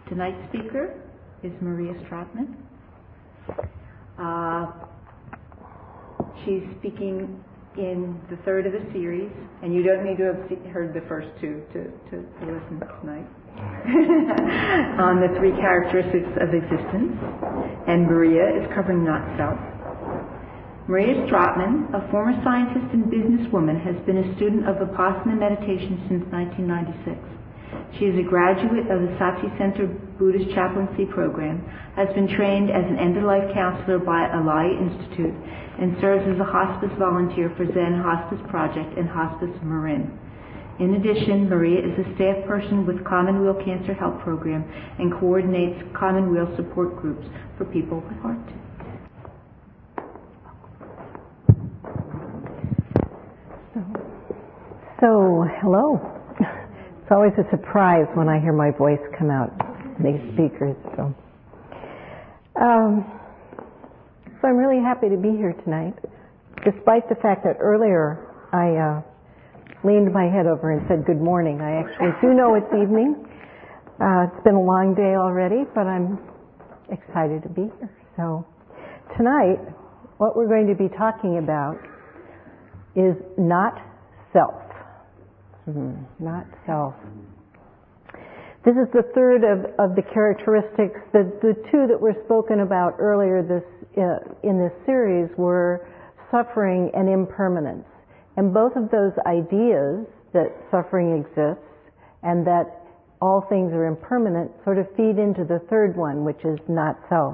Tonight's speaker is Maria Stratman. She's speaking in the third of the series, and you don't need to have heard the first two to listen tonight, on the three characteristics of existence, and Maria is covering not self. Maria Stratman, a former scientist and businesswoman, has been a student of Vipassana meditation since 1996. She is a graduate of the Sati Center Buddhist Chaplaincy Program, has been trained as an end-of-life counselor by Alaya Institute, and serves as a hospice volunteer for Zen Hospice Project and Hospice Marin. In addition, Maria is a staff person with Commonweal Cancer Help Program and coordinates Commonweal support groups for people with heart disease. So, hello. It's always a surprise when I hear my voice come out, these speakers. So I'm really happy to be here tonight, despite the fact that earlier I leaned my head over and said good morning. I actually do know it's evening. It's been a long day already, but I'm excited to be here. So tonight, what we're going to be talking about is not self. Not self. This is the third of the characteristics. The two that were spoken about earlier in this series were suffering and impermanence. And both of those ideas, that suffering exists and that all things are impermanent, sort of feed into the third one, which is not self.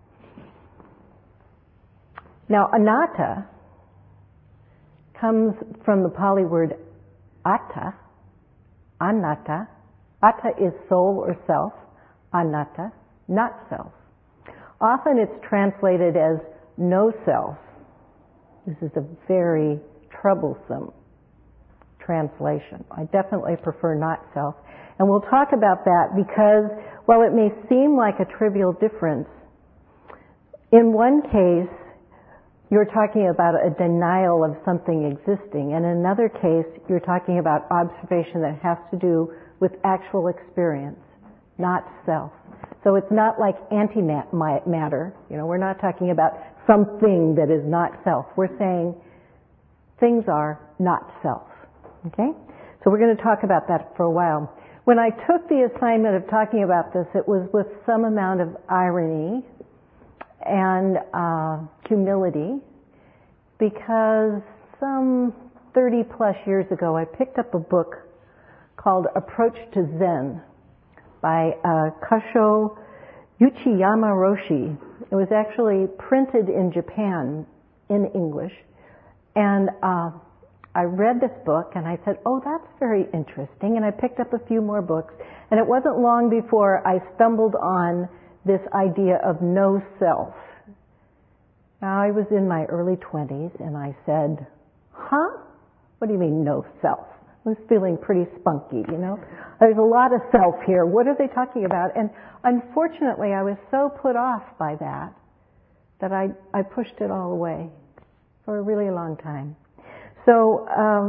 Now, anatta comes from the Pali word atta, anatta. Atta is soul or self, anatta, not self. Often it's translated as no self. This is a very troublesome translation. I definitely prefer not self. And we'll talk about that because, while it may seem like a trivial difference, in one case, you're talking about a denial of something existing. In another case, you're talking about observation that has to do with actual experience, not self. So it's not like antimatter. We're not talking about something that is not self. We're saying things are not self. Okay? So we're going to talk about that for a while. When I took the assignment of talking about this, it was with some amount of irony and humility, because some 30 plus years ago I picked up a book called Approach to Zen by Kosho Uchiyama Roshi. It was actually printed in Japan in English, and I read this book and I said, oh, that's very interesting, and I picked up a few more books, and it wasn't long before I stumbled on this idea of no self. Now, I was in my early 20s, and I said, what do you mean, no self? I was feeling pretty spunky, There's a lot of self here. What are they talking about? And unfortunately, I was so put off by that I pushed it all away for a really long time. So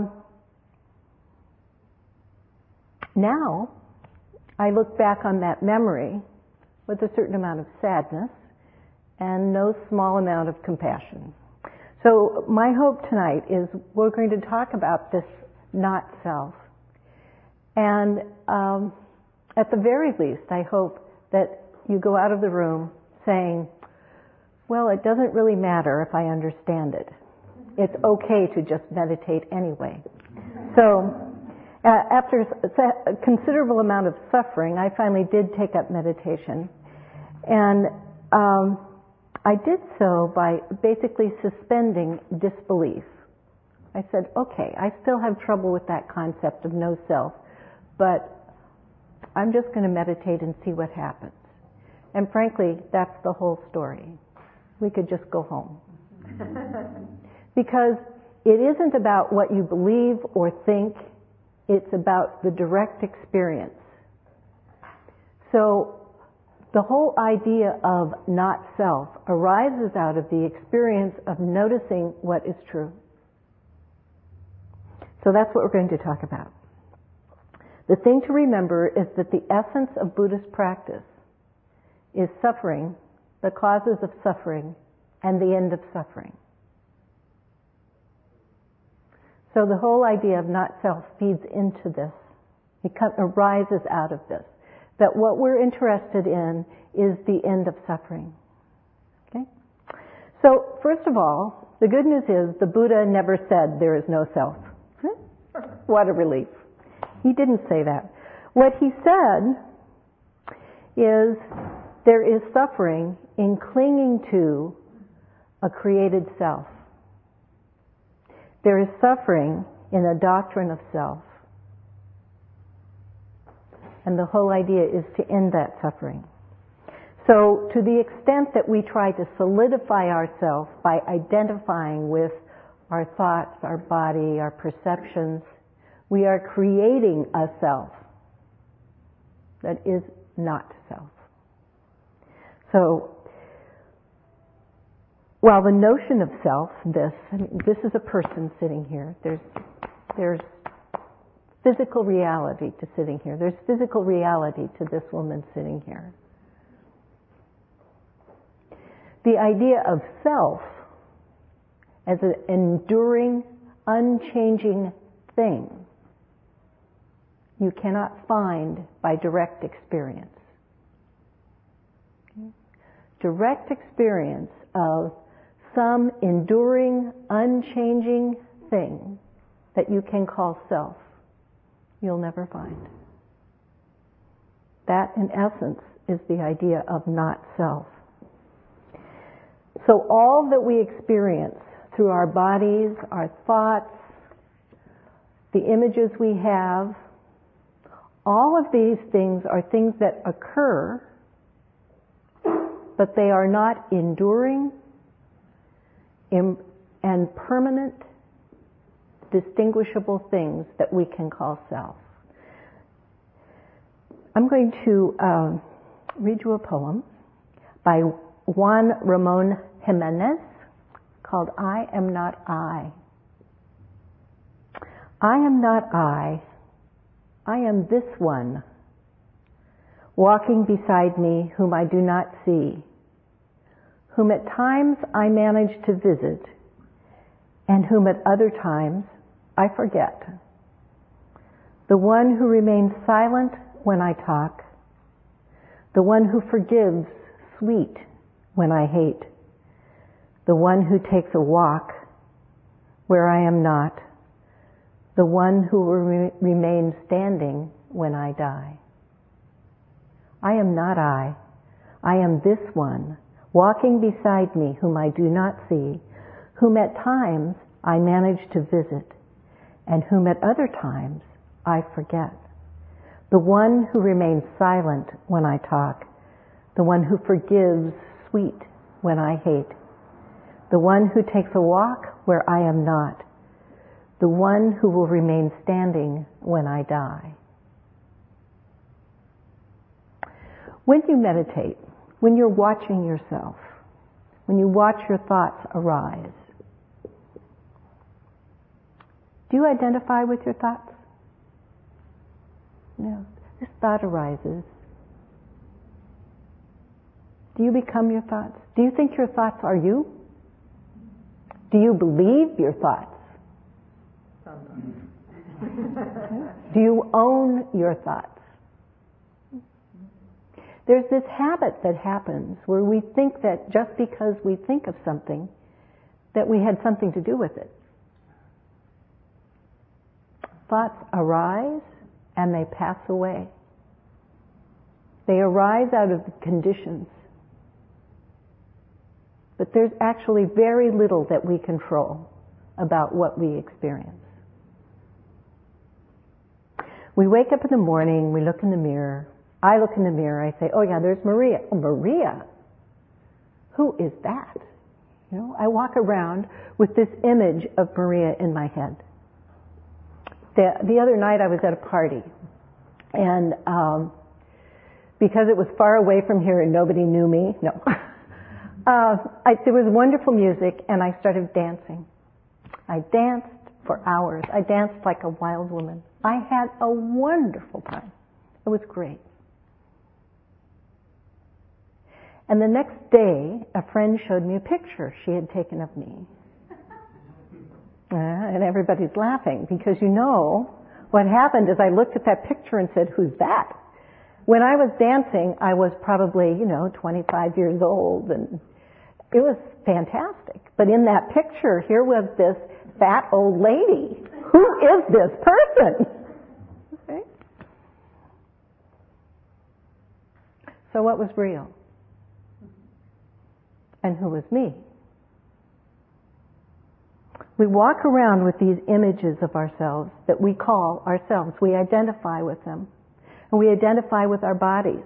now I look back on that memory with a certain amount of sadness and no small amount of compassion. So my hope tonight is we're going to talk about this not self. And at the very least, I hope that you go out of the room saying, well, it doesn't really matter if I understand it. It's okay to just meditate anyway. So after a considerable amount of suffering, I finally did take up meditation. And I did so by basically suspending disbelief. I said, okay, I still have trouble with that concept of no self, but I'm just going to meditate and see what happens. And frankly, that's the whole story. We could just go home. Because it isn't about what you believe or think, it's about the direct experience. So the whole idea of not self arises out of the experience of noticing what is true. So that's what we're going to talk about. The thing to remember is that the essence of Buddhist practice is suffering, the causes of suffering, and the end of suffering. So the whole idea of not self feeds into this. It arises out of this. That what we're interested in is the end of suffering. Okay? So, first of all, the good news is the Buddha never said there is no self. What a relief. He didn't say that. What he said is there is suffering in clinging to a created self. There is suffering in a doctrine of self. And the whole idea is to end that suffering. So to the extent that we try to solidify ourselves by identifying with our thoughts, our body, our perceptions, we are creating a self that is not self. So, while the notion of self, this is a person sitting here. There's physical reality to sitting here. There's physical reality to this woman sitting here. The idea of self as an enduring, unchanging thing you cannot find by direct experience. Okay? Direct experience of some enduring, unchanging thing that you can call self, you'll never find. That, in essence, is the idea of not self. So all that we experience through our bodies, our thoughts, the images we have, all of these things are things that occur, but they are not enduring and permanent, distinguishable things that we can call self. I'm going to read you a poem by Juan Ramon Jimenez called I Am Not I. I am not I am this one, walking beside me whom I do not see, whom at times I manage to visit, and whom at other times I forget. The one who remains silent when I talk, the one who forgives sweet when I hate, the one who takes a walk where I am not, the one who will remain standing when I die. I am not I am this one, walking beside me whom I do not see, whom at times I manage to visit, and whom at other times I forget. The one who remains silent when I talk, the one who forgives sweet when I hate, the one who takes a walk where I am not, the one who will remain standing when I die. When you meditate, when you're watching yourself, when you watch your thoughts arise, do you identify with your thoughts? No. This thought arises. Do you become your thoughts? Do you think your thoughts are you? Do you believe your thoughts? Sometimes. Do you own your thoughts? There's this habit that happens where we think that just because we think of something, that we had something to do with it. Thoughts arise and they pass away. They arise out of the conditions. But there's actually very little that we control about what we experience. We wake up in the morning, we look in the mirror. I look in the mirror, I say, oh yeah, there's Maria. Oh, Maria? Who is that? You know, I walk around with this image of Maria in my head. The other night I was at a party, and because it was far away from here and nobody knew me, there was wonderful music, and I started dancing. I danced for hours. I danced like a wild woman. I had a wonderful time. It was great. And the next day, a friend showed me a picture she had taken of me. And everybody's laughing because you know what happened is I looked at that picture and said, who's that? When I was dancing, I was probably, 25 years old, and it was fantastic. But in that picture, here was this fat old lady. Who is this person? Okay. So what was real? And who was me? We walk around with these images of ourselves that we call ourselves. We identify with them. And we identify with our bodies.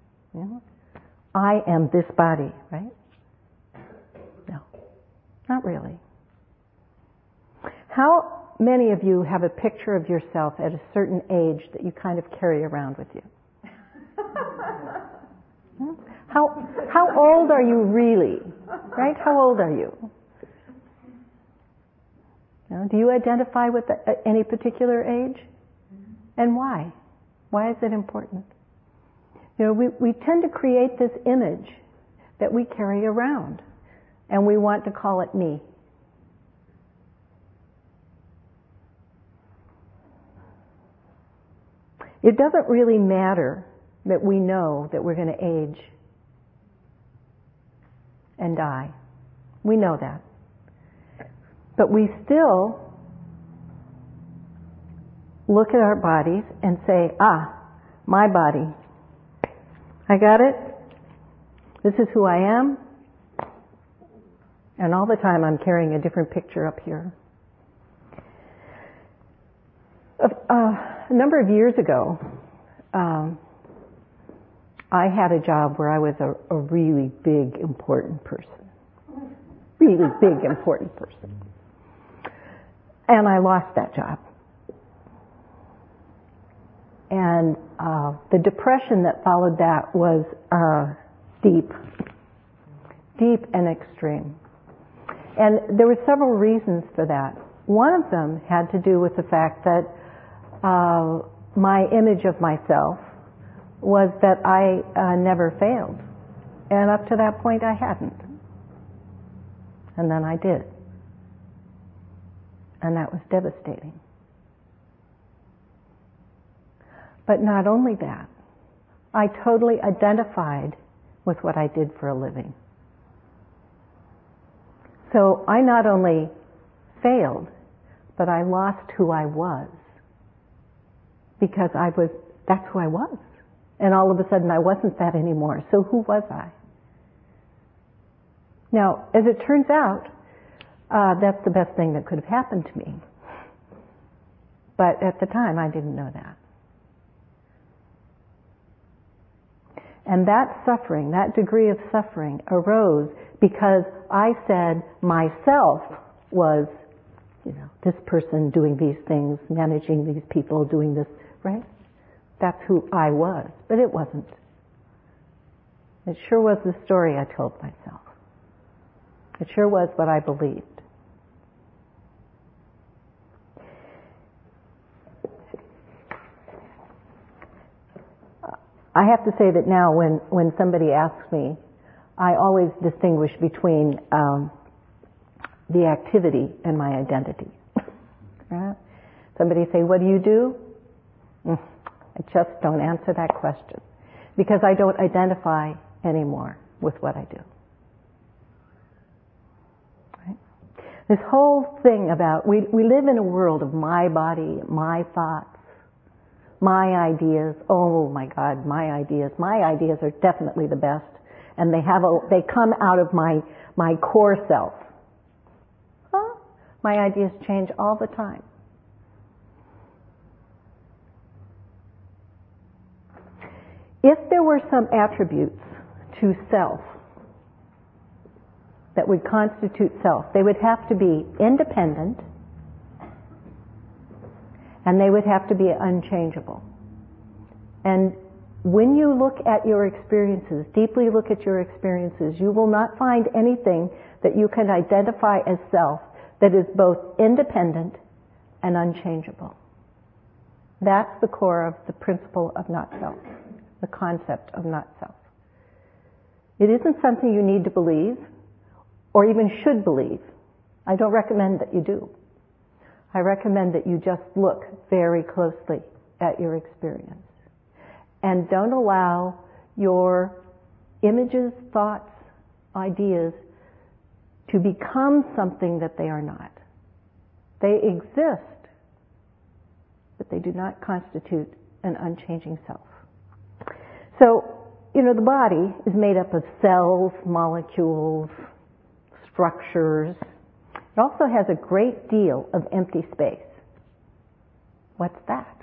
I am this body, right? No, not really. How many of you have a picture of yourself at a certain age that you kind of carry around with you? How old are you really? Right? How old are you? Do you identify with any particular age? And why? Why is it important? We tend to create this image that we carry around, and we want to call it me. It doesn't really matter that we know that we're going to age and die. We know that. But we still look at our bodies and say, my body. I got it. This is who I am. And all the time I'm carrying a different picture up here. A number of years ago, I had a job where I was a really big, important person. Really big, important person. And I lost that job. And the depression that followed that was deep and extreme. And there were several reasons for that. One of them had to do with the fact that my image of myself was that I never failed. And up to that point I hadn't. And then I did. And that was devastating. But not only that, I totally identified with what I did for a living. So I not only failed, but I lost who I was. Because that's who I was. And all of a sudden I wasn't that anymore. So who was I? Now, as it turns out, that's the best thing that could have happened to me. But at the time, I didn't know that. And that suffering, that degree of suffering, arose because I said myself was, this person doing these things, managing these people, doing this, right? That's who I was. But it wasn't. It sure was the story I told myself. It sure was what I believed. I have to say that now when somebody asks me, I always distinguish between the activity and my identity. Right? Somebody say, what do you do? I just don't answer that question because I don't identify anymore with what I do. Right? This whole thing about, we live in a world of my body, my thoughts, my ideas. Oh my God, my ideas. My ideas are definitely the best, and they come out of my core self. Huh? My ideas change all the time. If there were some attributes to self that would constitute self, they would have to be independent, and they would have to be unchangeable. And when you look at your experiences, deeply look at your experiences, you will not find anything that you can identify as self that is both independent and unchangeable. That's the core of the principle of not self, the concept of not self. It isn't something you need to believe or even should believe. I don't recommend that you do. I recommend that you just look very closely at your experience and don't allow your images, thoughts, ideas to become something that they are not. They exist, but they do not constitute an unchanging self. So, the body is made up of cells, molecules, structures. It also has a great deal of empty space. What's that?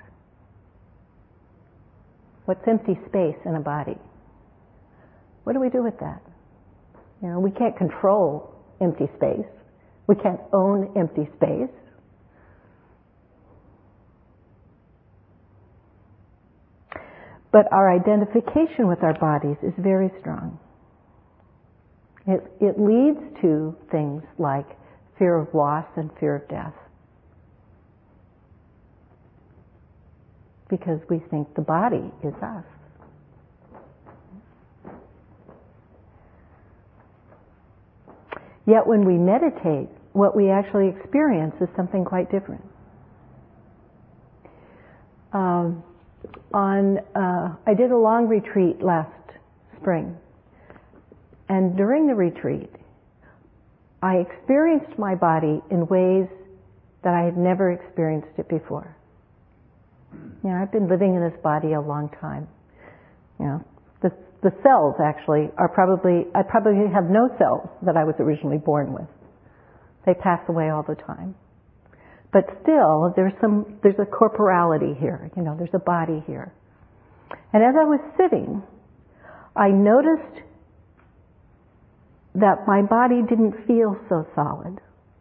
What's empty space in a body? What do we do with that? We can't control empty space. We can't own empty space. But our identification with our bodies is very strong. It leads to things like fear of loss and fear of death. Because we think the body is us. Yet when we meditate, what we actually experience is something quite different. I did a long retreat last spring, and during the retreat, I experienced my body in ways that I had never experienced it before. I've been living in this body a long time. The cells actually I probably have no cells that I was originally born with. They pass away all the time. But still, there's a corporality here, there's a body here. And as I was sitting, I noticed that my body didn't feel so solid.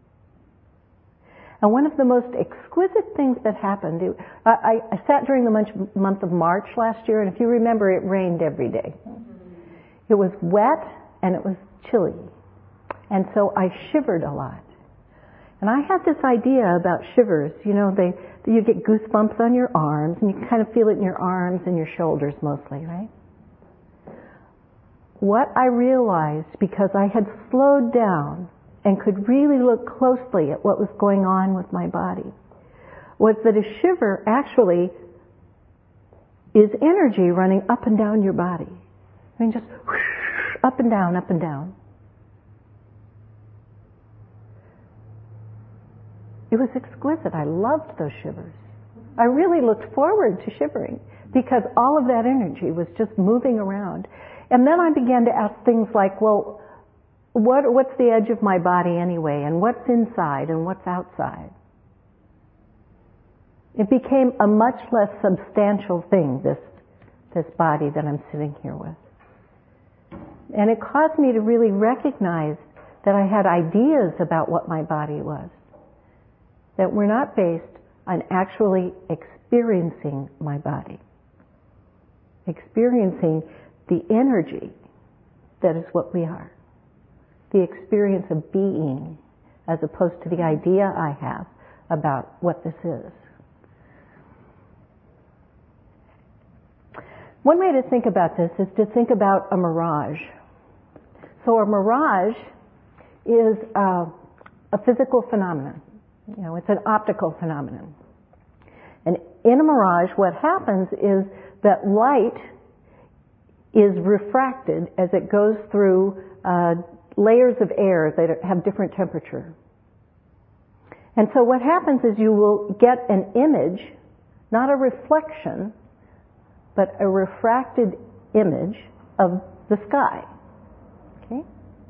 And one of the most exquisite things that happened, I sat during the month of March last year, and if you remember, it rained every day. It was wet and it was chilly. And so I shivered a lot. And I had this idea about shivers. You get goosebumps on your arms, and you can kind of feel it in your arms and your shoulders mostly, right? What I realized, because I had slowed down and could really look closely at what was going on with my body, was that a shiver actually is energy running up and down your body. Just whoosh, up and down, up and down. It was exquisite. I loved those shivers. I really looked forward to shivering because all of that energy was just moving around. And then I began to ask things like, well, what's the edge of my body anyway? And what's inside and what's outside? It became a much less substantial thing, this body that I'm sitting here with. And it caused me to really recognize that I had ideas about what my body was, that were not based on actually experiencing my body, experiencing the energy that is what we are, the experience of being, as opposed to the idea I have about what this is. One way to think about this is to think about a mirage. So a mirage is a physical phenomenon. It's an optical phenomenon. And in a mirage, what happens is that light is refracted as it goes through layers of air that have different temperature. And so what happens is you will get an image, not a reflection, but a refracted image of the sky. Okay?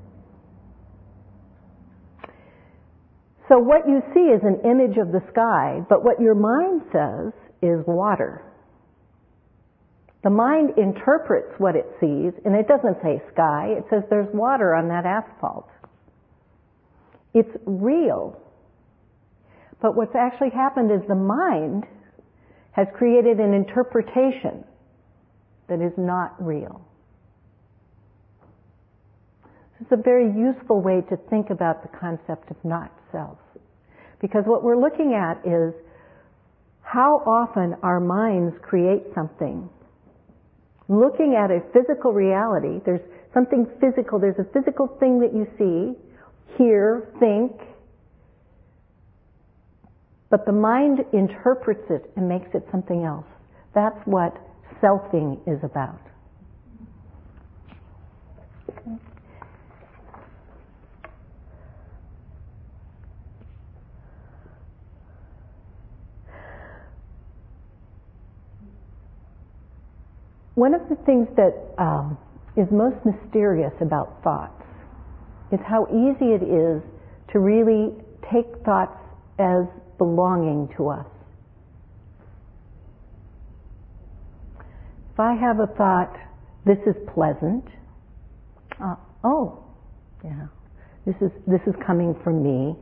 So what you see is an image of the sky, but what your mind says is water. The mind interprets what it sees, and it doesn't say sky, it says there's water on that asphalt. It's real. But what's actually happened is the mind has created an interpretation that is not real. This is a very useful way to think about the concept of not self. Because what we're looking at is how often our minds create something looking at a physical reality. There's something physical. There's a physical thing that you see, hear, think. But the mind interprets it and makes it something else. That's what selfing is about. Okay. One of the things that is most mysterious about thoughts is how easy it is to really take thoughts as belonging to us. If I have a thought, this is pleasant, this is coming from me.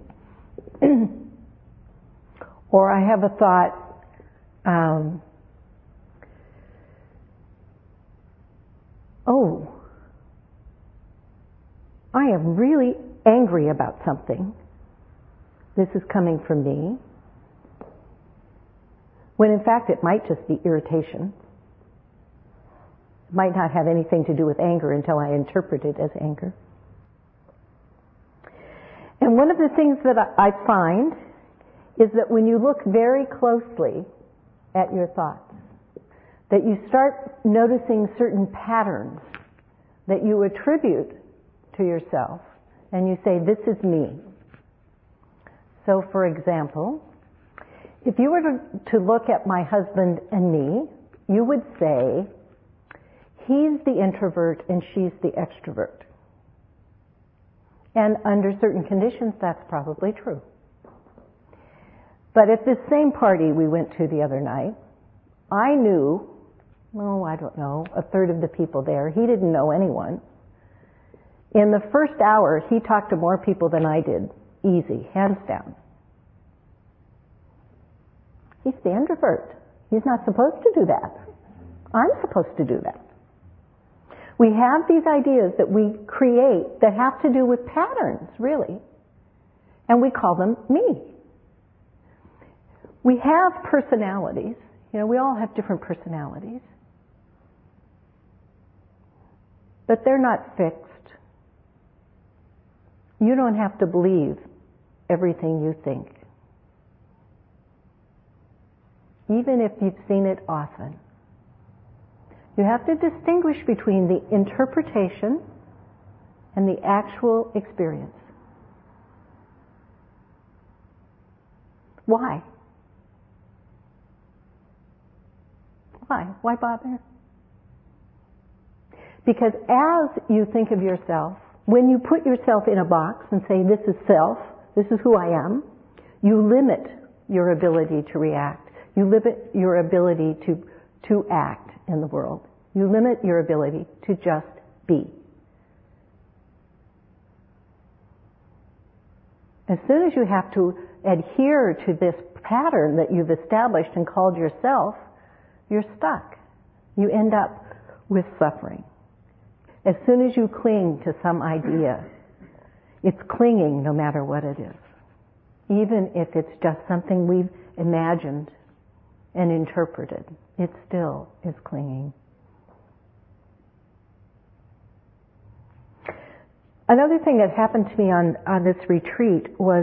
Or I have a thought, I am really angry about something. This is coming from me. When in fact it might just be irritation. It might not have anything to do with anger until I interpret it as anger. And one of the things that I find is that when you look very closely at your thoughts, that you start noticing certain patterns that you attribute to yourself, and you say, this is me. So, for example, if you were to look at my husband and me, you would say, he's the introvert and she's the extrovert. And under certain conditions, that's probably true. But at this same party we went to the other night, I knew, I don't know, a third of the people there. He didn't know anyone. In the first hour, he talked to more people than I did. Easy, hands down. He's the introvert. He's not supposed to do that. I'm supposed to do that. We have these ideas that we create that have to do with patterns, really. And we call them me. We have personalities. We all have different personalities. But they're not fixed. You don't have to believe everything you think. Even if you've seen it often. You have to distinguish between the interpretation and the actual experience. Why? Why bother? Because as you think of yourself, when you put yourself in a box and say, this is self, this is who I am, you limit your ability to react. You limit your ability to act in the world. You limit your ability to just be. As soon as you have to adhere to this pattern that you've established and called yourself, you're stuck. You end up with suffering. As soon as you cling to some idea, it's clinging no matter what it is. Even if it's just something we've imagined and interpreted, it still is clinging. Another thing that happened to me on this retreat was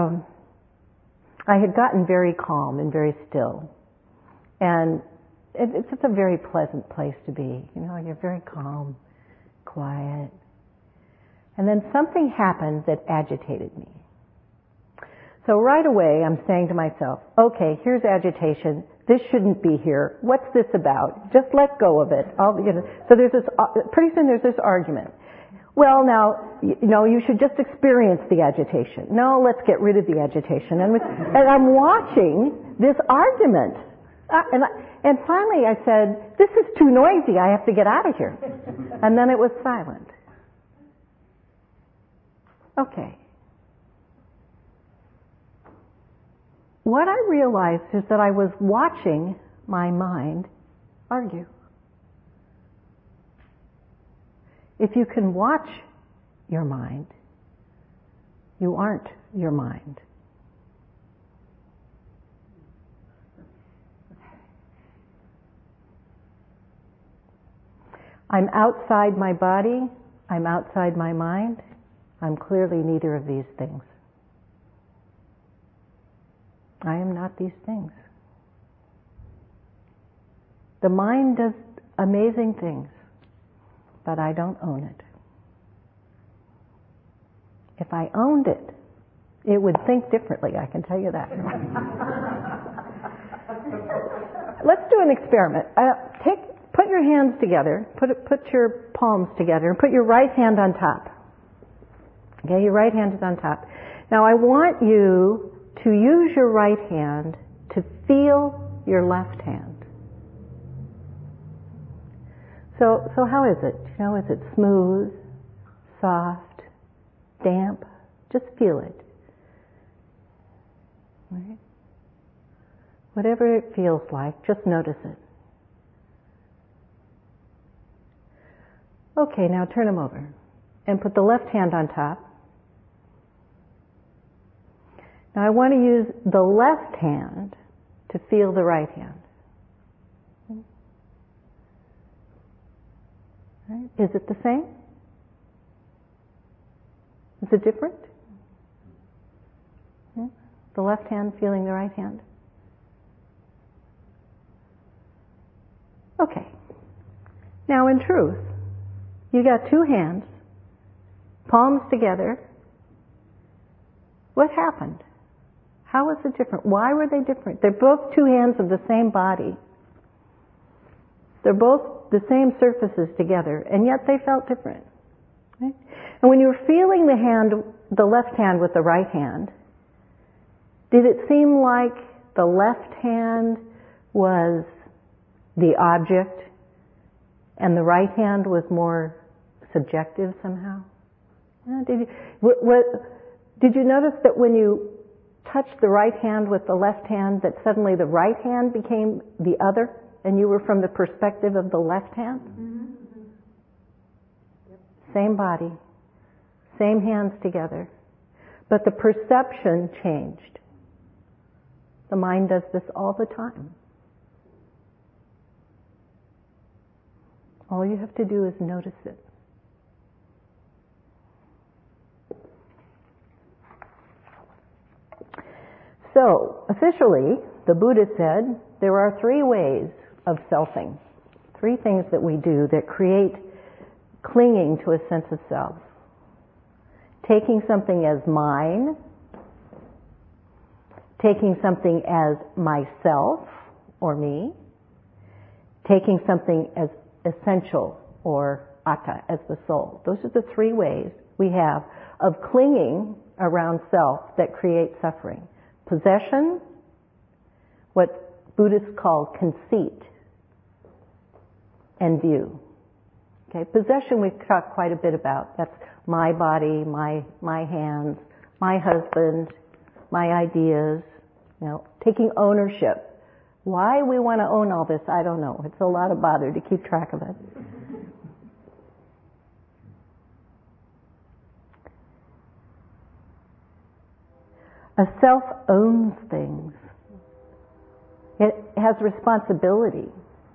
I had gotten very calm and very still. And it's just a very pleasant place to be. You're very calm, quiet. And then something happened that agitated me. So right away I'm saying to myself, okay, here's agitation. This shouldn't be here. What's this about? Just let go of it. So there's this, pretty soon there's this argument. Well, now, you should just experience the agitation. No, let's get rid of the agitation. And I'm watching this argument. And finally I said, this is too noisy. I have to get out of here. And then it was silent. Okay. What I realized is that I was watching my mind argue. If you can watch your mind, you aren't your mind. I'm outside my body, I'm outside my mind, I'm clearly neither of these things. I am not these things. The mind does amazing things, but I don't own it. If I owned it, it would think differently, I can tell you that. Let's do an experiment. Put your hands together, put your palms together, and put your right hand on top. Okay, your right hand is on top. Now I want you to use your right hand to feel your left hand. So how is it? You know, is it smooth, soft, damp? Just feel it. Right? Whatever it feels like, just notice it. Okay, now turn them over and put the left hand on top. Now I want to use the left hand to feel the right hand. Right? Is it the same? Is it different? The left hand feeling the right hand? Okay. Now in truth, you got two hands, palms together. What happened? How was it different? Why were they different? They're both two hands of the same body. They're both the same surfaces together, and yet they felt different. Right? And when you were feeling the left hand with the right hand, did it seem like the left hand was the object and the right hand was more subjective somehow? Did you notice that when you touched the right hand with the left hand, that suddenly the right hand became the other, and you were from the perspective of the left hand? Mm-hmm. Yep. Same body, same hands together, but the perception changed. The mind does this all the time. All you have to do is notice it. So, officially, the Buddha said there are three ways of selfing. Three things that we do that create clinging to a sense of self. Taking something as mine, taking something as myself or me, taking something as essential or atta, as the soul. Those are the three ways we have of clinging around self that create suffering. Possession, what Buddhists call conceit, and view. Okay, possession we've talked quite a bit about. That's my body, my hands, my husband, my ideas, taking ownership. Why we want to own all this, I don't know. It's a lot of bother to keep track of it. A self owns things. It has responsibility.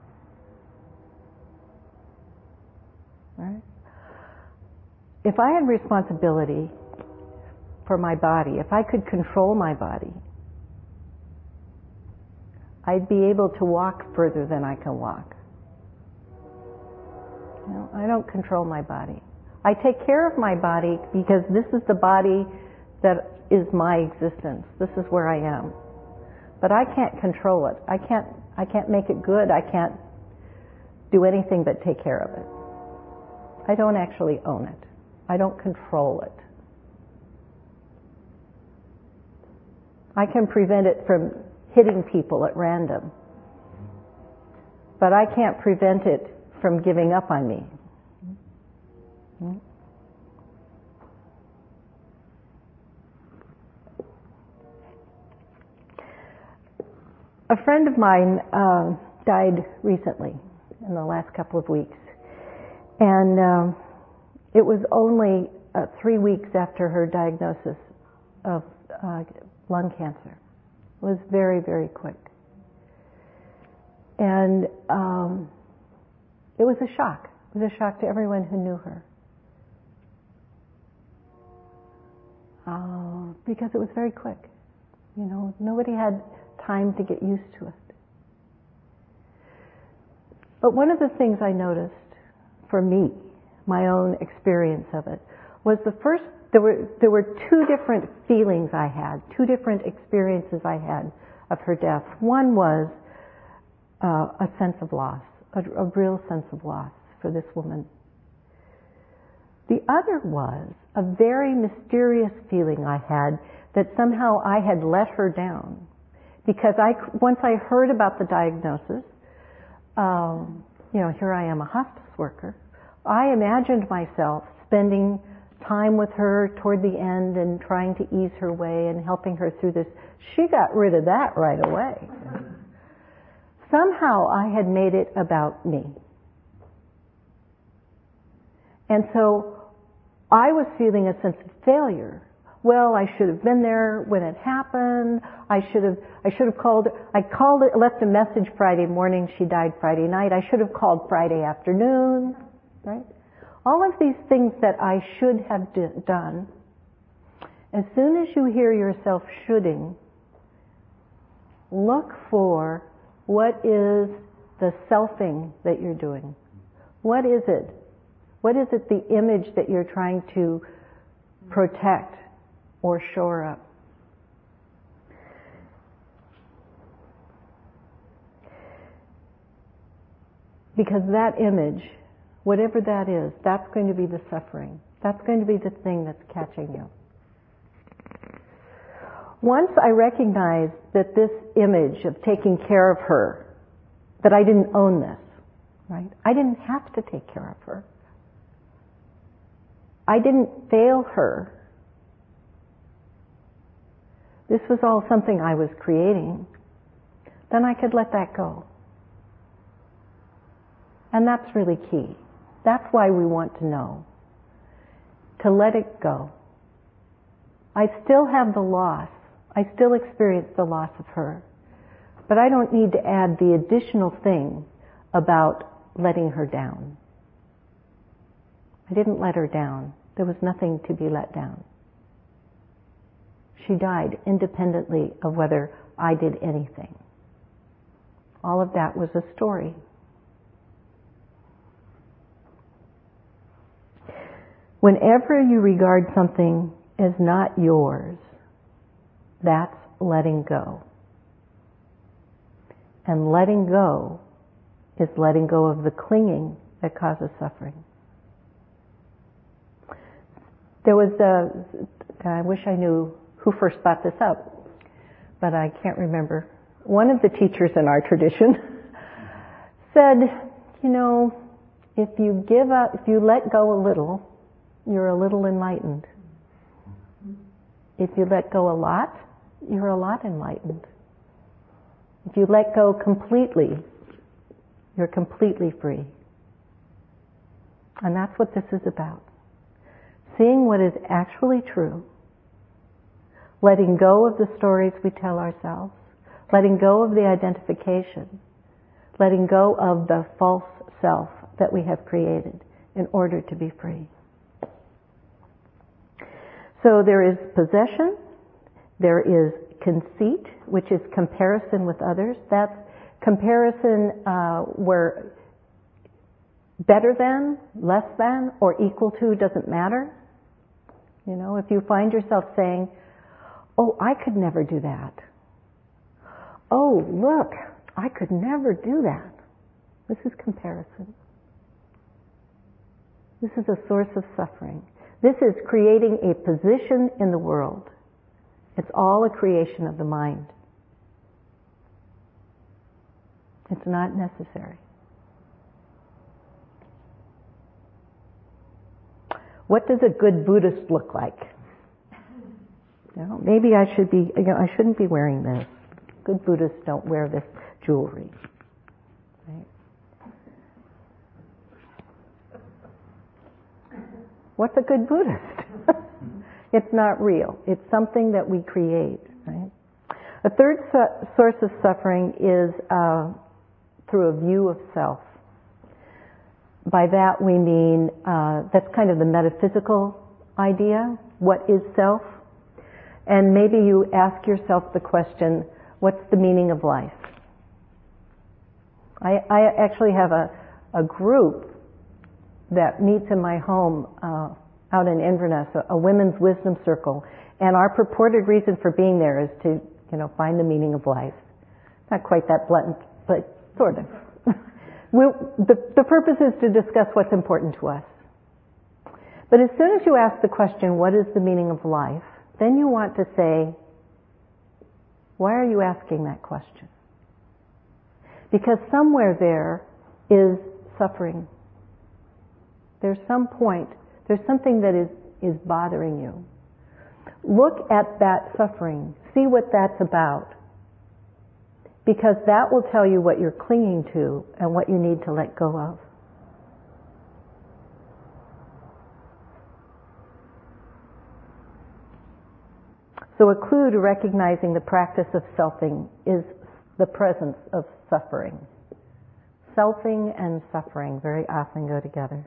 Right? If I had responsibility for my body, if I could control my body, I'd be able to walk further than I can walk. I don't control my body. I take care of my body because this is the body that is my existence. This is where I am. But I can't control it. I can't make it good. I can't do anything but take care of it. I don't actually own it. I don't control it. I can prevent it from hitting people at random. But I can't prevent it from giving up on me. A friend of mine died recently, in the last couple of weeks. And it was only 3 weeks after her diagnosis of lung cancer. It was very, very quick. And it was a shock. It It was a shock to everyone who knew her. Because it was very quick. Nobody had time to get used to it. But one of the things I noticed for me, my own experience of it, was there were two different feelings I had, two different experiences I had of her death. One was a sense of loss, a real sense of loss for this woman. The other was a very mysterious feeling I had that somehow I had let her down. Because once I heard about the diagnosis, here I am, a hospice worker, I imagined myself spending time with her toward the end and trying to ease her way and helping her through this. She got rid of that right away. Somehow I had made it about me. And so I was feeling a sense of failure. Well, I should have been there when it happened. I should have called. Left a message Friday morning. She died Friday night. I should have called Friday afternoon, right? All of these things that I should have done. As soon as you hear yourself shoulding, look for what is the selfing that you're doing. What is it? What is it, the image that you're trying to protect or shore up? Because that image, whatever that is, that's going to be the suffering. That's going to be the thing that's catching you. Once I recognized that this image of taking care of her, that I didn't own this, right? I didn't have to take care of her. I didn't fail her. This was all something I was creating. Then I could let that go. And that's really key. That's why we want to know. To let it go. I still have the loss. I still experience the loss of her. But I don't need to add the additional thing about letting her down. I didn't let her down. There was nothing to be let down. She died independently of whether I did anything. All of that was a story. Whenever you regard something as not yours, that's letting go. And letting go is letting go of the clinging that causes suffering. There was I wish I knew who first thought this up, but I can't remember. One of the teachers in our tradition said, if you give up, if you let go a little, you're a little enlightened. If you let go a lot, you're a lot enlightened. If you let go completely, you're completely free. And that's what this is about. Seeing what is actually true, letting go of the stories we tell ourselves, letting go of the identification, letting go of the false self that we have created in order to be free. So there is possession, there is conceit, which is comparison with others. That's comparison where better than, less than, or equal to doesn't matter. If you find yourself saying, oh, I could never do that. Oh, look, I could never do that. This is comparison. This is a source of suffering. This is creating a position in the world. It's all a creation of the mind. It's not necessary. What does a good Buddhist look like? Maybe I should be, I shouldn't be wearing this. Good Buddhists don't wear this jewelry. Right? What's a good Buddhist? It's not real. It's something that we create. Right? A third source of suffering is through a view of self. by that we mean, that's kind of the metaphysical idea. What is self? And maybe you ask yourself the question, what's the meaning of life? I actually have a group that meets in my home out in Inverness, a women's wisdom circle, and our purported reason for being there is to, find the meaning of life. Not quite that blunt, but sort of. The purpose is to discuss what's important to us. But as soon as you ask the question, what is the meaning of life, then you want to say, why are you asking that question? Because somewhere there is suffering. There's some point, there's something that is bothering you. Look at that suffering. See what that's about. Because that will tell you what you're clinging to and what you need to let go of. So a clue to recognizing the practice of selfing is the presence of suffering. Selfing and suffering very often go together.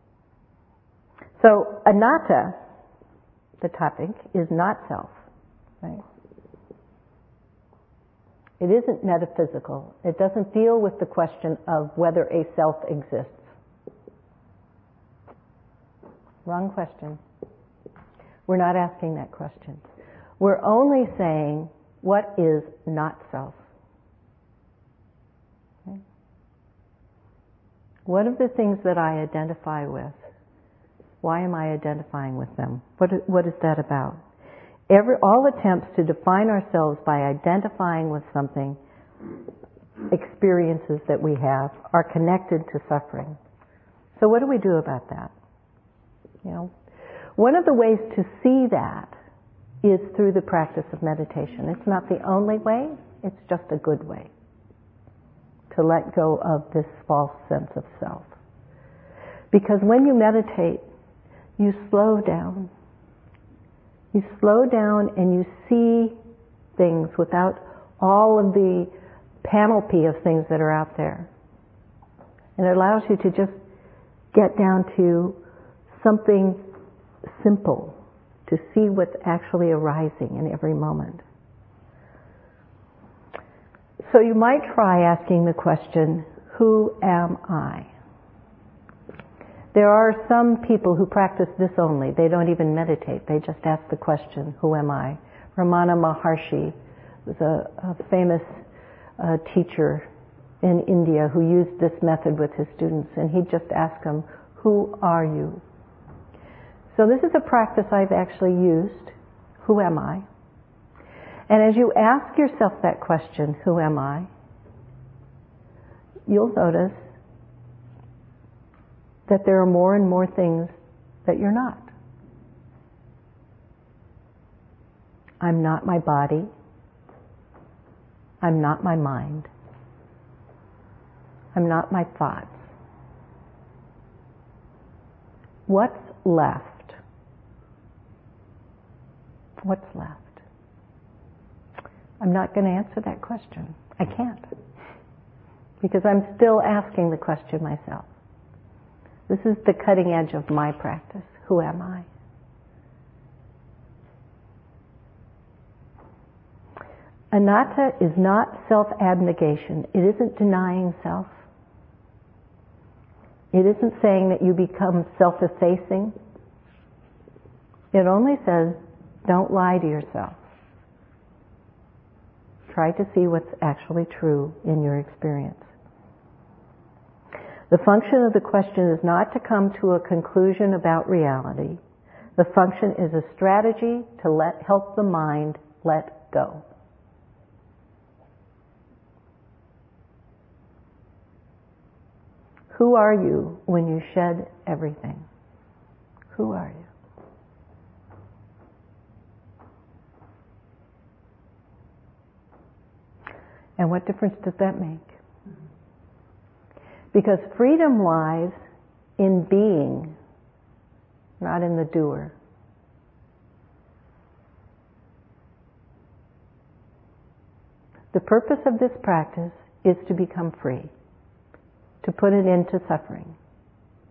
So anatta, the topic, is not self, right? It isn't metaphysical. It doesn't deal with the question of whether a self exists. Wrong question. We're not asking that question. We're only saying, what is not self? Okay? What are the things that I identify with? Why am I identifying with them? What is that about? All attempts to define ourselves by identifying with something, experiences that we have, are connected to suffering. So what do we do about that? One of the ways to see that is through the practice of meditation. It's not the only way, it's just a good way to let go of this false sense of self. Because when you meditate, you slow down. You slow down and you see things without all of the panoply of things that are out there. And it allows you to just get down to something simple, to see what's actually arising in every moment. So you might try asking the question, who am I? There are some people who practice this only. They don't even meditate. They just ask the question, who am I? Ramana Maharshi was a famous teacher in India who used this method with his students, and he'd just ask them, who are you? So this is a practice I've actually used, who am I? And as you ask yourself that question, who am I? You'll notice that there are more and more things that you're not. I'm not my body. I'm not my mind. I'm not my thoughts. What's left? What's left? I'm not going to answer that question. I can't. Because I'm still asking the question myself. This is the cutting edge of my practice. Who am I? Anatta is not self-abnegation. It isn't denying self. It isn't saying that you become self-effacing. It only says, don't lie to yourself. Try to see what's actually true in your experience. The function of the question is not to come to a conclusion about reality. The function is a strategy to help the mind let go. Who are you when you shed everything? Who are you? And what difference does that make? Because freedom lies in being, not in the doer. The purpose of this practice is to become free, to put an end to suffering.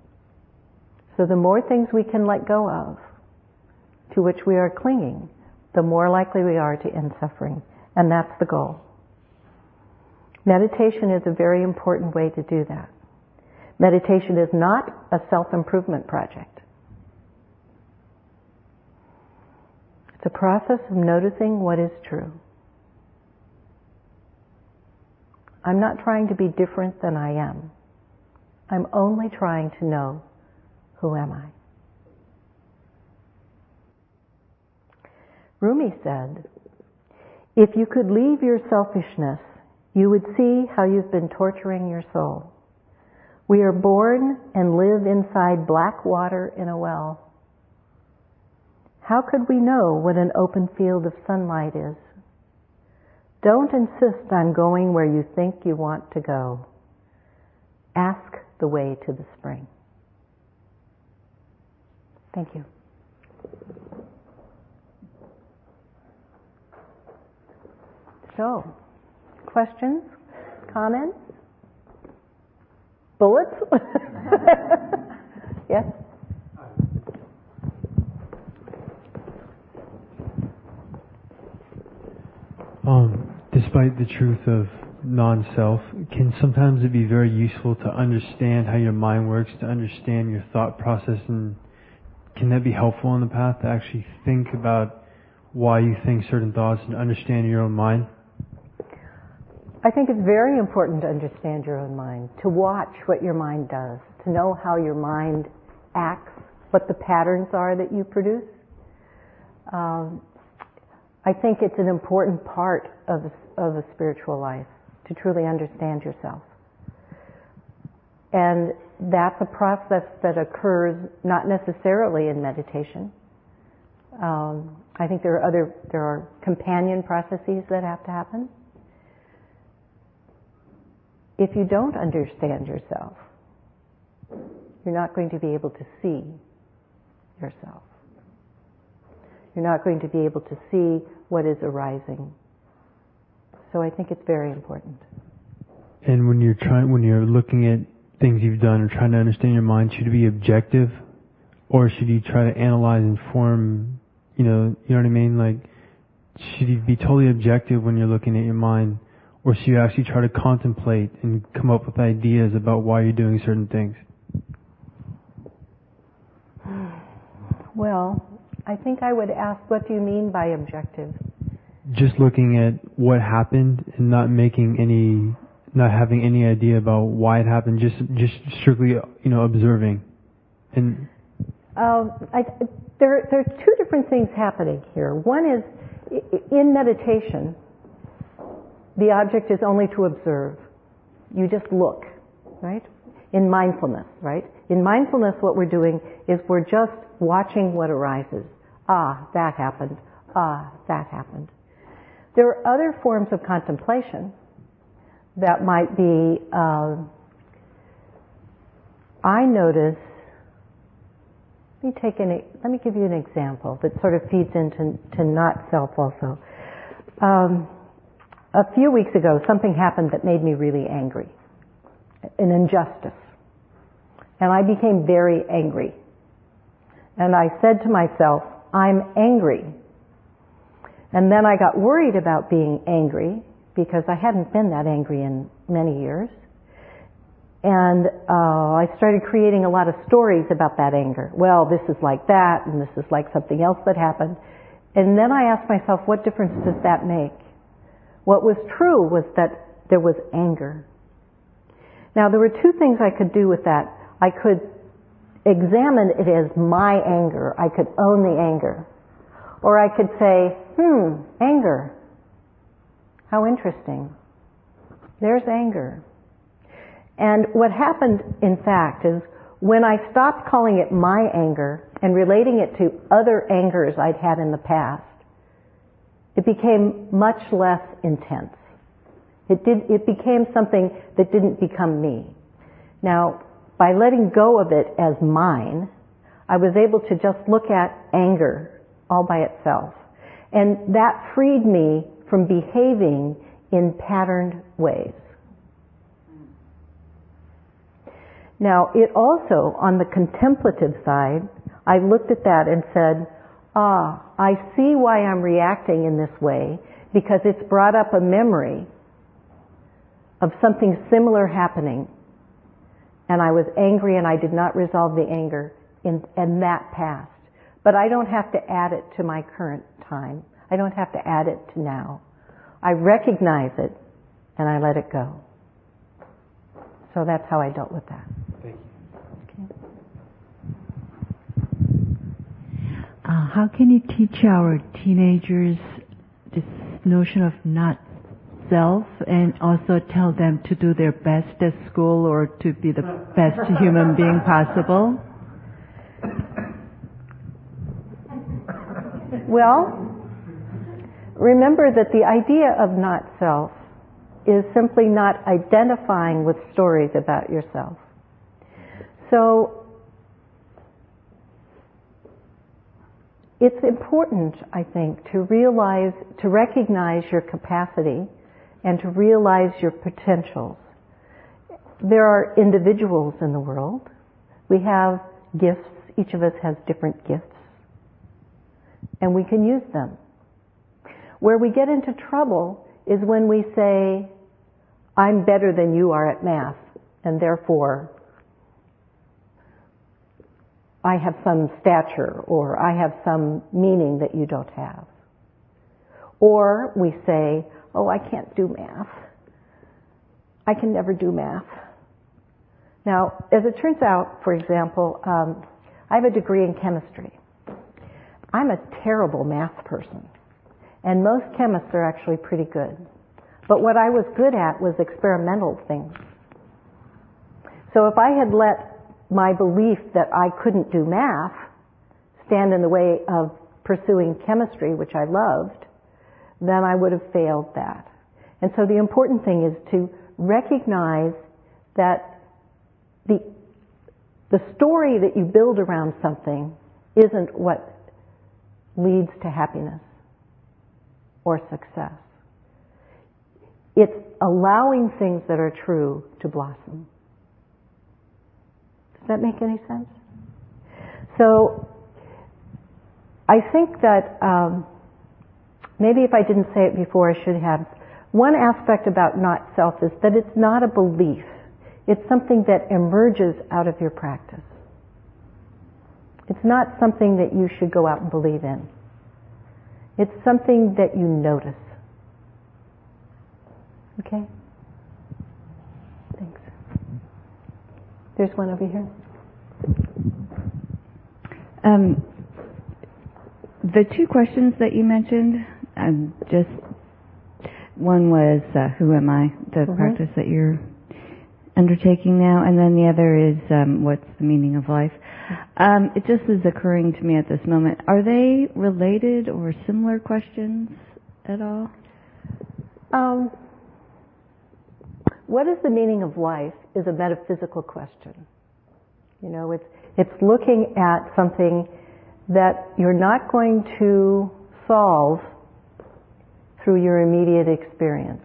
So the more things we can let go of, to which we are clinging, the more likely we are to end suffering. And that's the goal. Meditation is a very important way to do that. Meditation is not a self-improvement project. It's a process of noticing what is true. I'm not trying to be different than I am. I'm only trying to know, who am I? Rumi said, if you could leave your selfishness, you would see how you've been torturing your soul. We are born and live inside black water in a well. How could we know what an open field of sunlight is? Don't insist on going where you think you want to go. Ask the way to the spring. Thank you. So, questions? Comments? Bullets? Yes? Despite the truth of non-self, can sometimes it be very useful to understand how your mind works, to understand your thought process, and can that be helpful in the path to actually think about why you think certain thoughts and understand your own mind? I think it's very important to understand your own mind, to watch what your mind does, to know how your mind acts, what the patterns are that you produce. I think it's an important part of a spiritual life, to truly understand yourself. And that's a process that occurs not necessarily in meditation. I think there are companion processes that have to happen. If you don't understand yourself, you're not going to be able to see yourself. You're not going to be able to see what is arising. So I think it's very important. And when you're looking at things you've done or trying to understand your mind, should it be objective, or should you try to analyze and form? You know what I mean? Like, should you be totally objective when you're looking at your mind, or should you actually try to contemplate and come up with ideas about why you're doing certain things? Well, I think I would ask, what do you mean by objective? Just looking at what happened and not having any idea about why it happened. Just strictly, observing. And there are two different things happening here. One is, in meditation, the object is only to observe. You just look, right? In mindfulness, right? In mindfulness, what we're doing is we're just watching what arises. Ah, that happened. Ah, that happened. There are other forms of contemplation that might be, I notice, let me give you an example that sort of feeds into not self also. A few weeks ago, something happened that made me really angry. An injustice. And I became very angry. And I said to myself, I'm angry. And then I got worried about being angry, because I hadn't been that angry in many years. And I started creating a lot of stories about that anger. Well, this is like that, and this is like something else that happened. And then I asked myself, what difference does that make? What was true was that there was anger. Now, there were two things I could do with that. I could examine it as my anger. I could own the anger. Or I could say, anger. How interesting. There's anger. And what happened, in fact, is when I stopped calling it my anger and relating it to other angers I'd had in the past, it became much less intense. It became something that didn't become me. Now, by letting go of it as mine, I was able to just look at anger all by itself. And that freed me from behaving in patterned ways. Now, it also, on the contemplative side, I looked at that and said, I see why I'm reacting in this way, because it's brought up a memory of something similar happening, and I was angry and I did not resolve the anger, and that passed. But I don't have to add it to my current time. I don't have to add it to now. I recognize it and I let it go. So that's how I dealt with that. Thank you. Okay. How can you teach our teenagers this notion of not self, and also tell them to do their best at school or to be the best human being possible? Well, remember that the idea of not self is simply not identifying with stories about yourself. So it's important, I think, to recognize your capacity and to realize your potentials. There are individuals in the world. We have gifts. Each of us has different gifts. And we can use them. Where we get into trouble is when we say, I'm better than you are at math, and therefore I have some stature, or I have some meaning that you don't have. Or we say, oh, I can't do math. I can never do math. Now, as it turns out, for example, I have a degree in chemistry. I'm a terrible math person, and most chemists are actually pretty good. But what I was good at was experimental things. So if I had let my belief that I couldn't do math stand in the way of pursuing chemistry, which I loved, then I would have failed that. And so the important thing is to recognize that the story that you build around something isn't what leads to happiness or success. It's allowing things that are true to blossom. Does that make any sense? So I think that maybe if I didn't say it before, I should have. One aspect about not self is that it's not a belief. It's something that emerges out of your practice. It's not something that you should go out and believe in. It's something that you notice. Okay? Thanks. There's one over here. The two questions that you mentioned, just one was who am I, the practice that you're undertaking now, and then the other is what's the meaning of life. It just is occurring to me at this moment. Are they related or similar questions at all? What is the meaning of life is a metaphysical question. You know, it's looking at something that you're not going to solve through your immediate experience.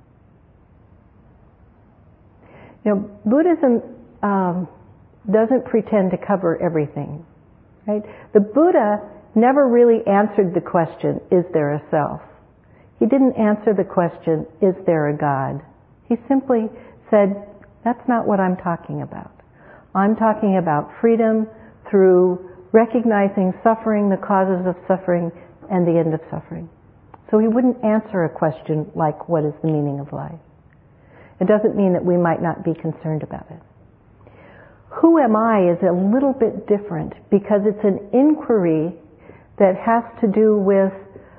You know, Buddhism doesn't pretend to cover everything, right? The Buddha never really answered the question, is there a self? He didn't answer the question, is there a God? He simply said, that's not what I'm talking about. I'm talking about freedom through recognizing suffering, the causes of suffering, and the end of suffering. So he wouldn't answer a question like, what is the meaning of life? It doesn't mean that we might not be concerned about it. Who am I is a little bit different because it's an inquiry that has to do with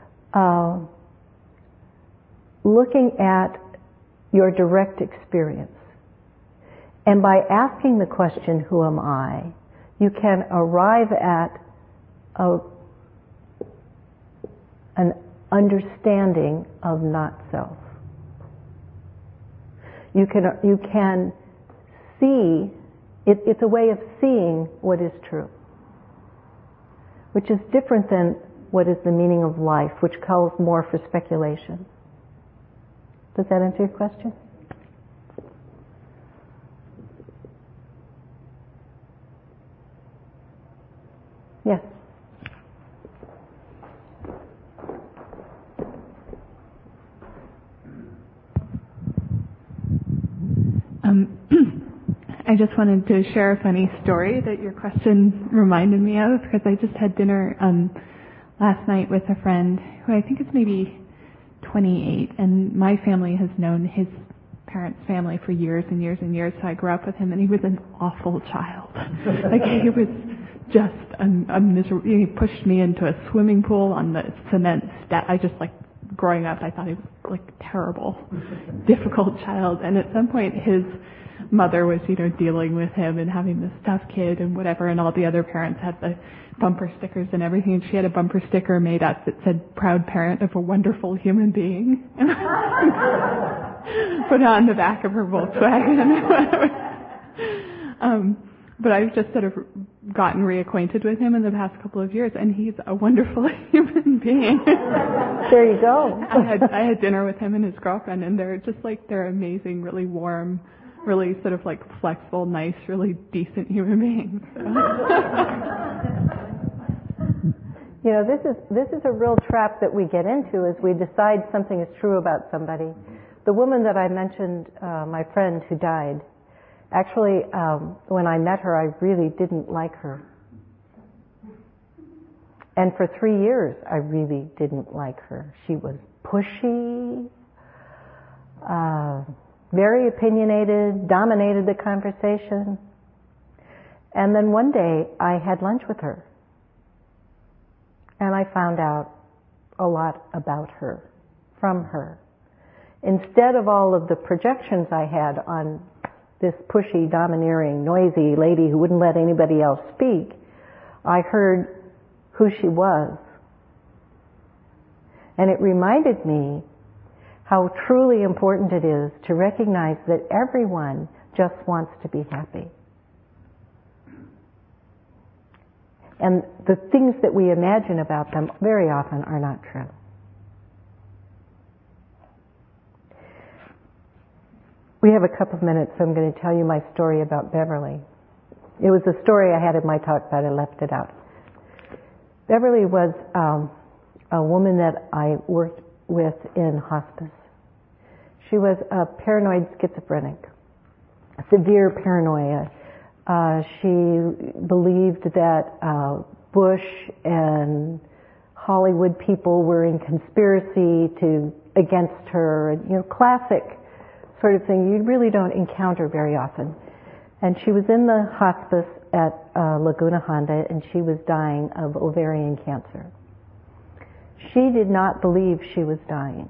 looking at your direct experience. And by asking the question, who am I, you can arrive at an understanding of not self. You can see, it's a way of seeing what is true, which is different than what is the meaning of life, which calls more for speculation. Does that answer your question? Yes. I just wanted to share a funny story that your question reminded me of, because I just had dinner last night with a friend who I think is maybe 28, and my family has known his parents' family for years and years and years, so I grew up with him, and he was an awful child. Like, he was just a miserable. He pushed me into a swimming pool on the cement step. Growing up, I thought he was like terrible, difficult child, and at some point his mother was, dealing with him and having this tough kid and whatever, and all the other parents had the bumper stickers and everything, and she had a bumper sticker made up that said, "Proud parent of a wonderful human being," and put it on the back of her Volkswagen. But I've just sort of gotten reacquainted with him in the past couple of years, and he's a wonderful human being. There you go. I had dinner with him and his girlfriend, and they're amazing, really warm, really sort of like flexible, nice, really decent human beings. This is a real trap that we get into, as we decide something is true about somebody. The woman that I mentioned, my friend who died, actually, when I met her, I really didn't like her. And for 3 years, I really didn't like her. She was pushy, very opinionated, dominated the conversation. And then one day, I had lunch with her. And I found out a lot about her, from her. Instead of all of the projections I had on this pushy, domineering, noisy lady who wouldn't let anybody else speak, I heard who she was. And it reminded me how truly important it is to recognize that everyone just wants to be happy. And the things that we imagine about them very often are not true. We have a couple of minutes, so I'm going to tell you my story about Beverly. It was a story I had in my talk, but I left it out. Beverly was a woman that I worked with in hospice. She was a paranoid schizophrenic, severe paranoia. She believed that Bush and Hollywood people were in conspiracy against her. Classic sort of thing you really don't encounter very often. And she was in the hospice at Laguna Honda, and she was dying of ovarian cancer. She did not believe she was dying.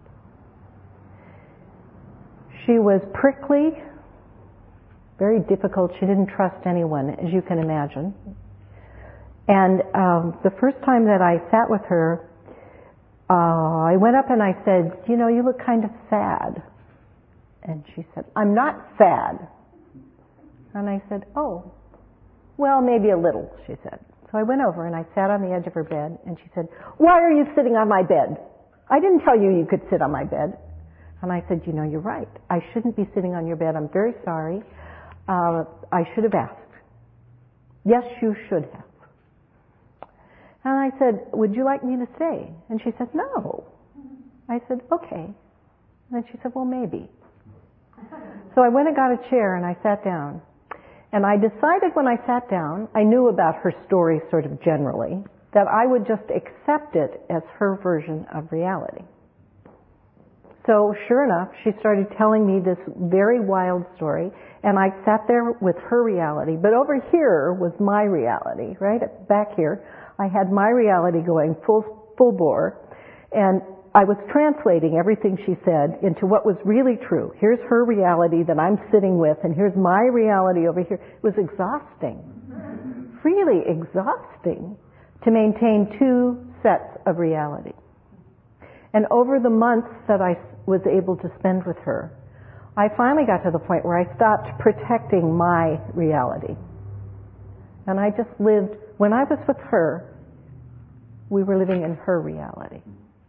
She was prickly, very difficult. She didn't trust anyone, as you can imagine. And the first time that I sat with her, I went up and I said, you look kind of sad. And she said, "I'm not sad." And I said, "Oh, well, maybe a little," she said. So I went over and I sat on the edge of her bed, and she said, "Why are you sitting on my bed? I didn't tell you you could sit on my bed." And I said, "You're right. I shouldn't be sitting on your bed. I'm very sorry. I should have asked." "Yes, you should have." And I said, "Would you like me to stay?" And she said, "No." I said, "Okay." And then she said, "Well, maybe." So I went and got a chair and I sat down. And I decided when I sat down, I knew about her story sort of generally, that I would just accept it as her version of reality. So sure enough, she started telling me this very wild story, and I sat there with her reality. But over here was my reality, right? Back here, I had my reality going full bore, and I was translating everything she said into what was really true. Here's her reality that I'm sitting with, and here's my reality over here. It was exhausting, really exhausting, to maintain two sets of reality. And over the months that I was able to spend with her, I finally got to the point where I stopped protecting my reality. And I just lived, when I was with her, we were living in her reality.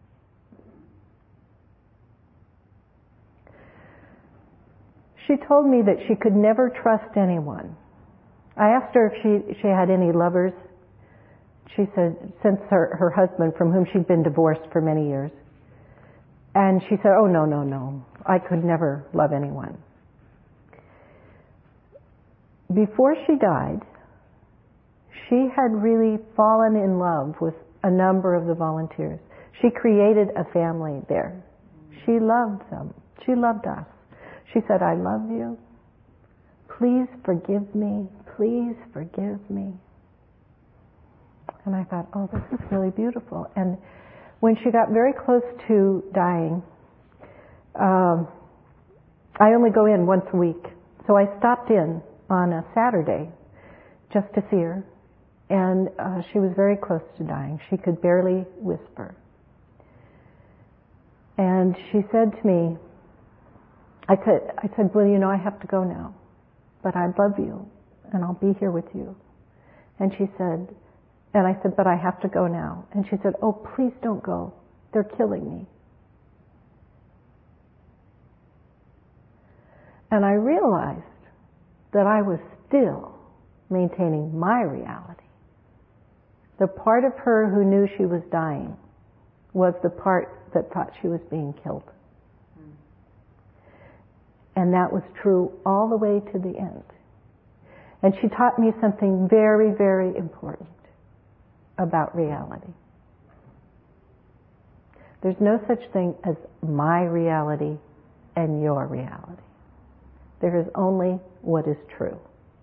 She told me that she could never trust anyone. I asked her if she had any lovers, She said, since her husband, from whom she'd been divorced for many years. And she said, oh, no, no, no. I could never love anyone. Before she died, she had really fallen in love with a number of the volunteers. She created a family there. She loved them. She loved us. She said, I love you. Please forgive me. Please forgive me. And I thought, oh, this is really beautiful. And when she got very close to dying, I only go in once a week. So I stopped in on a Saturday just to see her. And she was very close to dying. She could barely whisper. And she said to me, I said, well, you know, I have to go now, but I love you, and I'll be here with you. And she said, and I said, but I have to go now. And she said, oh, please don't go. They're killing me. And I realized that I was still maintaining my reality. The part of her who knew she was dying was the part that thought she was being killed. And that was true all the way to the end. And she taught me something very, very important about reality. There's no such thing as my reality and your reality. There is only what is true.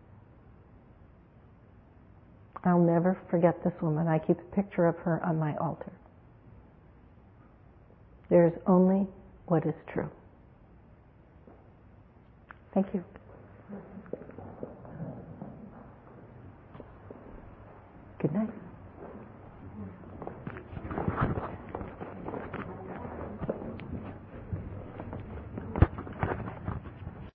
I'll never forget this woman. I keep a picture of her on my altar. There is only what is true. Thank you. Good night.